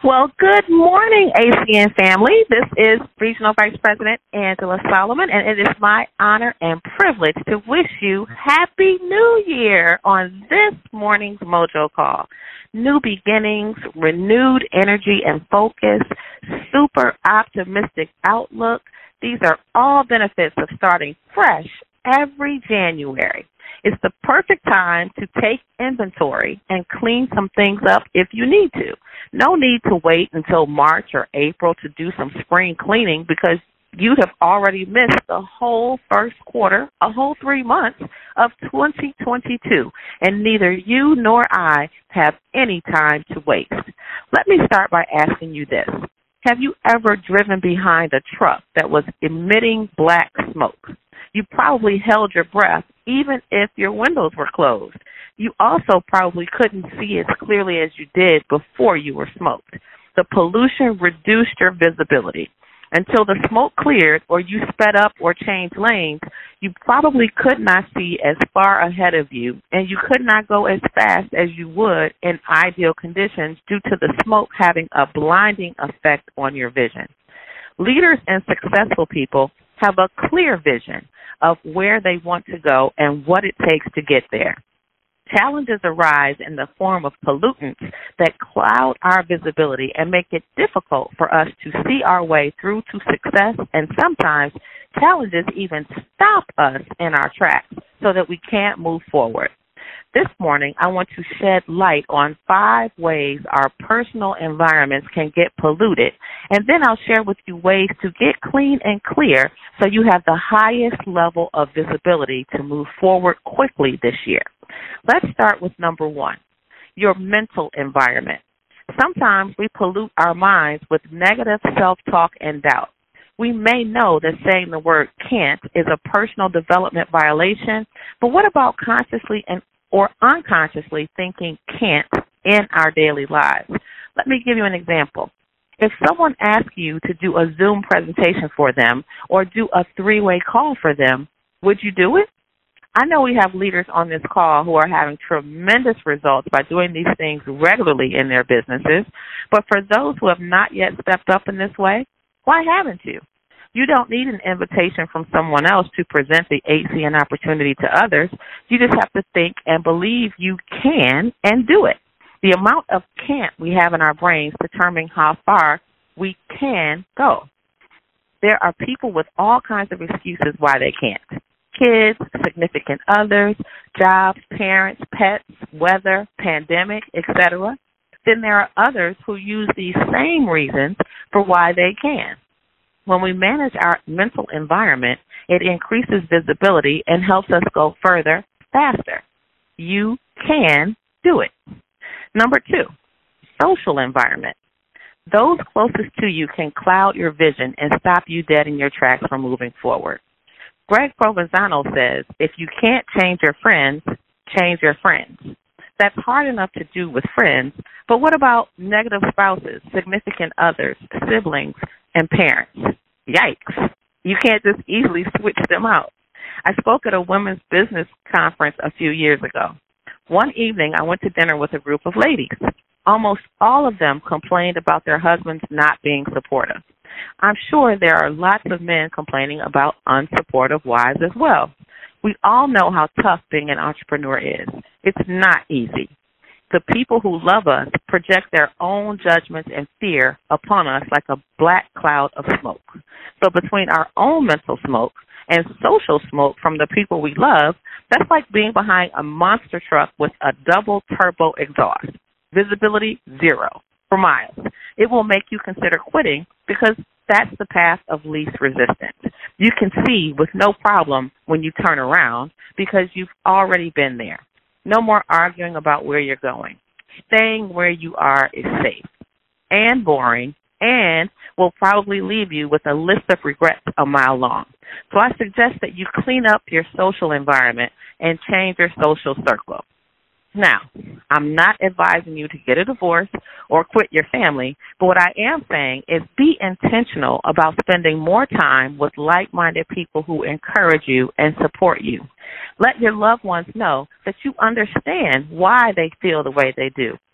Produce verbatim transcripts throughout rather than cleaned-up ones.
Well, good morning, A C N family. This is Regional Vice President Angela Solomon, and it is my honor and privilege to wish you Happy New Year on this morning's Mojo Call. New beginnings, renewed energy and focus, super optimistic outlook. These are all benefits of starting fresh every January. It's the perfect time to take inventory and clean some things up if you need to. No need to wait until March or April to do some spring cleaning because you have already missed the whole first quarter, a whole three months of twenty twenty-two, and neither you nor I have any time to waste. Let me start by asking you this. Have you ever driven behind a truck that was emitting black smoke? You probably held your breath even if your windows were closed. You also probably couldn't see as clearly as you did before you were smoked. The pollution reduced your visibility. Until the smoke cleared or you sped up or changed lanes, you probably could not see as far ahead of you, and you could not go as fast as you would in ideal conditions due to the smoke having a blinding effect on your vision. Leaders and successful people have a clear vision of where they want to go and what it takes to get there. Challenges arise in the form of pollutants that cloud our visibility and make it difficult for us to see our way through to success, and sometimes challenges even stop us in our tracks so that we can't move forward. This morning, I want to shed light on five ways our personal environments can get polluted, and then I'll share with you ways to get clean and clear so you have the highest level of visibility to move forward quickly this year. Let's start with number one, your mental environment. Sometimes we pollute our minds with negative self-talk and doubt. We may know that saying the word can't is a personal development violation, but what about consciously and or unconsciously thinking can't in our daily lives? Let me give you an example. If someone asks you to do a Zoom presentation for them or do a three-way call for them, would you do it? I know we have leaders on this call who are having tremendous results by doing these things regularly in their businesses, but for those who have not yet stepped up in this way, why haven't you? You don't need an invitation from someone else to present the A C N opportunity to others. You just have to think and believe you can and do it. The amount of can't we have in our brains determines how far we can go. There are people with all kinds of excuses why they can't. Kids, significant others, jobs, parents, pets, weather, pandemic, et cetera. Then there are others who use these same reasons for why they can. When we manage our mental environment, it increases visibility and helps us go further, faster. You can do it. Number two, social environment. Those closest to you can cloud your vision and stop you dead in your tracks from moving forward. Greg Provenzano says, if you can't change your friends, change your friends. That's hard enough to do with friends, but what about negative spouses, significant others, siblings, and parents? Yikes. You can't just easily switch them out. I spoke at a women's business conference a few years ago. One evening, I went to dinner with a group of ladies. Almost all of them complained about their husbands not being supportive. I'm sure there are lots of men complaining about unsupportive wives as well. We all know how tough being an entrepreneur is. It's not easy. The people who love us project their own judgments and fear upon us like a black cloud of smoke. So between our own mental smoke and social smoke from the people we love, that's like being behind a monster truck with a double turbo exhaust. Visibility, zero, for miles. It will make you consider quitting because that's the path of least resistance. You can see with no problem when you turn around because you've already been there. No more arguing about where you're going. Staying where you are is safe and boring and will probably leave you with a list of regrets a mile long. So I suggest that you clean up your social environment and change your social circle. Now, I'm not advising you to get a divorce or quit your family, but what I am saying is be intentional about spending more time with like-minded people who encourage you and support you. Let your loved ones know that you understand why they feel the way they do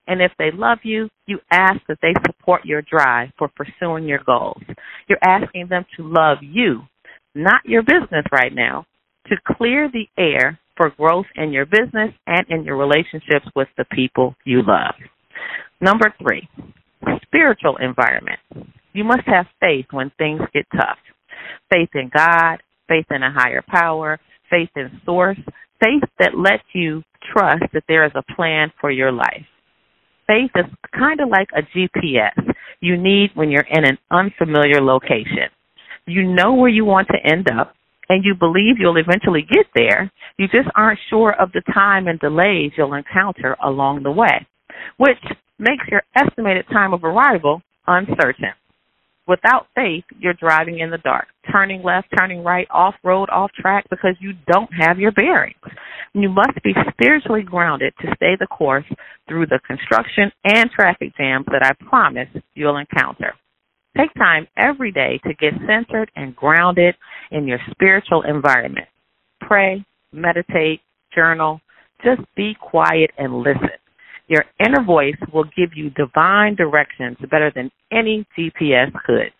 And if they love you, you ask that they support your drive for pursuing your goals. You're asking them to love you, not your business right now, to clear the air for growth in your business and in your relationships with the people you love. Number three, spiritual environment. You must have faith when things get tough. Faith in God, faith in a higher power, faith in source, faith that lets you trust that there is a plan for your life. Faith is kind of like a G P S you need when you're in an unfamiliar location. You know where you want to end up, and you believe you'll eventually get there. You just aren't sure of the time and delays you'll encounter along the way, which makes your estimated time of arrival uncertain. Without faith, you're driving in the dark, turning left, turning right, off road, off track, because you don't have your bearings. You must be spiritually grounded to stay the course through the construction and traffic jams that I promise you'll encounter. Take time every day to get centered and grounded in your spiritual environment. Pray, meditate, journal, just be quiet and listen. Your inner voice will give you divine directions better than any G P S could.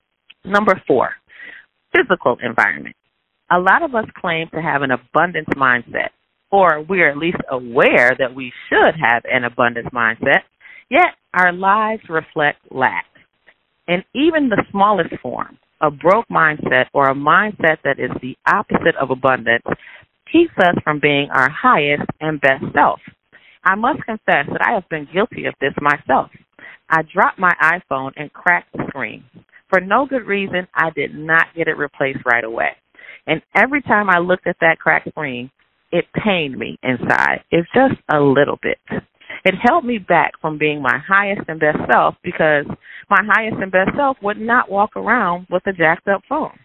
Number four, physical environment. A lot of us claim to have an abundance mindset, or we're at least aware that we should have an abundance mindset, yet our lives reflect lack. And even the smallest form, a broke mindset or a mindset that is the opposite of abundance, keeps us from being our highest and best self. I must confess that I have been guilty of this myself. I dropped my iPhone and cracked the screen. For no good reason, I did not get it replaced right away. And every time I looked at that cracked screen, it pained me inside. It's just a little bit. It held me back from being my highest and best self because my highest and best self would not walk around with a jacked up phone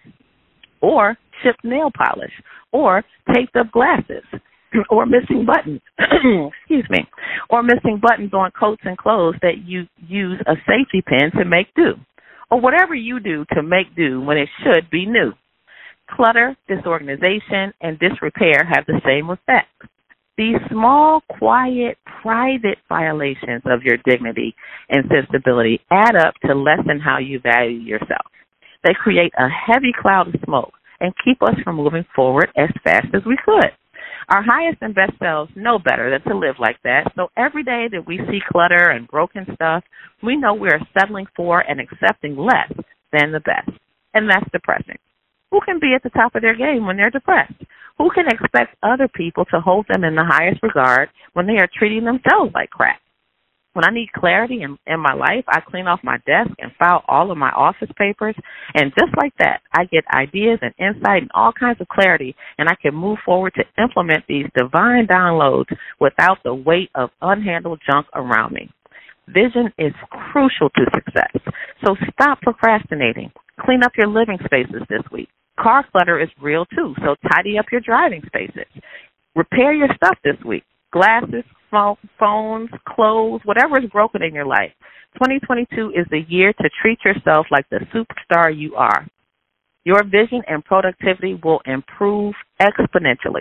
or chipped nail polish or taped up glasses or missing buttons, excuse me, or missing buttons on coats and clothes that you use a safety pin to make do, or whatever you do to make do when it should be new. Clutter, disorganization, and disrepair have the same effect. These small, quiet, private violations of your dignity and sensibility add up to lessen how you value yourself. They create a heavy cloud of smoke and keep us from moving forward as fast as we could. Our highest and best selves know better than to live like that, so every day that we see clutter and broken stuff, we know we are settling for and accepting less than the best, and that's depressing. Who can be at the top of their game when they're depressed? Who can expect other people to hold them in the highest regard when they are treating themselves like crap? When I need clarity in, in my life, I clean off my desk and file all of my office papers, and just like that, I get ideas and insight and all kinds of clarity, and I can move forward to implement these divine downloads without the weight of unhandled junk around me. Vision is crucial to success, so stop procrastinating. Clean up your living spaces this week. Car clutter is real, too, so tidy up your driving spaces. Repair your stuff this week. Glasses, phones, clothes, whatever is broken in your life. twenty twenty-two is the year to treat yourself like the superstar you are. Your vision and productivity will improve exponentially.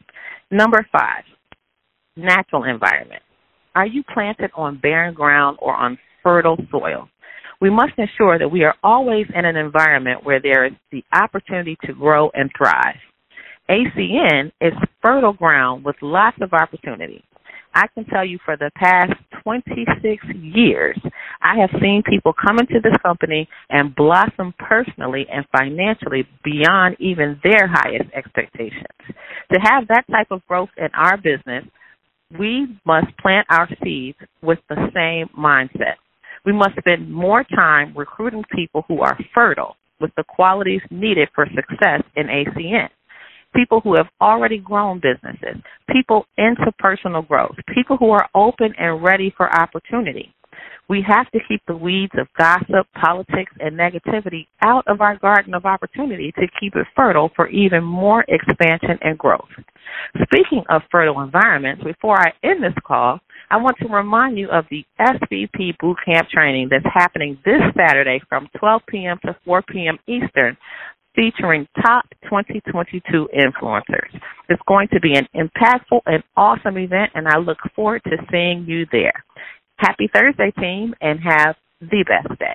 Number five, natural environment. Are you planted on barren ground or on fertile soil? We must ensure that we are always in an environment where there is the opportunity to grow and thrive. A C N is fertile ground with lots of opportunity. I can tell you for the past twenty-six years, I have seen people come into this company and blossom personally and financially beyond even their highest expectations. To have that type of growth in our business, we must plant our seeds with the same mindset. We must spend more time recruiting people who are fertile with the qualities needed for success in A C N. People who have already grown businesses, people into personal growth, people who are open and ready for opportunity. We have to keep the weeds of gossip, politics, and negativity out of our garden of opportunity to keep it fertile for even more expansion and growth. Speaking of fertile environments, before I end this call, I want to remind you of the S V P Bootcamp training that's happening this Saturday from twelve p.m. to four p.m. Eastern, featuring top twenty twenty-two influencers. It's going to be an impactful and awesome event, and I look forward to seeing you there. Happy Thursday, team, and have the best day.